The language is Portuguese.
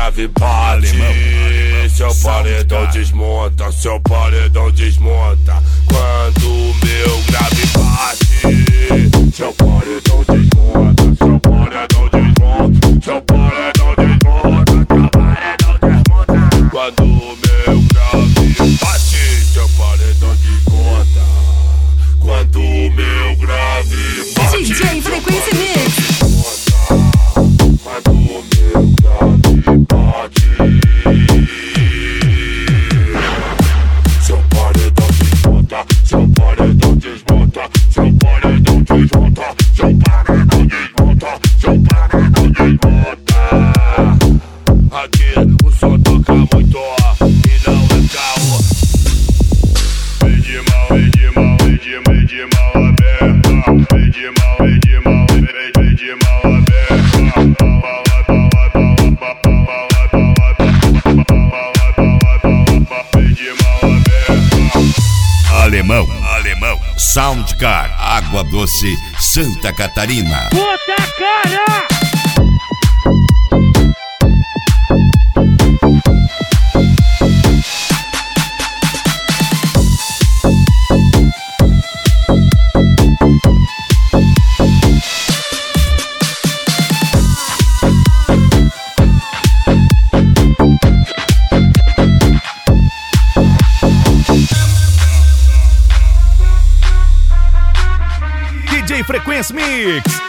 grave bate. Seu paredão desmonta, seu paredão desmonta. Quando o meu grave bate, seu paredão desmonta, seu paredão desmonta, seu paredão desmonta, seu paredão desmonta. Quando o meu grave bate, seu paredão desmonta. Quando o meu grave bate, DJ Frequência Mix. quando o meu grave bate, seu paredão desmonta, seu paredão desmonta, seu paredão desmonta, seu paredão desmonta, seu paredão desmonta. Aqui o som toca muito e não é caô. Vem de mal, vem de mal, vem de mal aberta. Vem de mal, vem de mal, vem de mal aberta. Alemão, Soundcar, Água Doce, Santa Catarina. Puta cara! DJ Frequência Mix.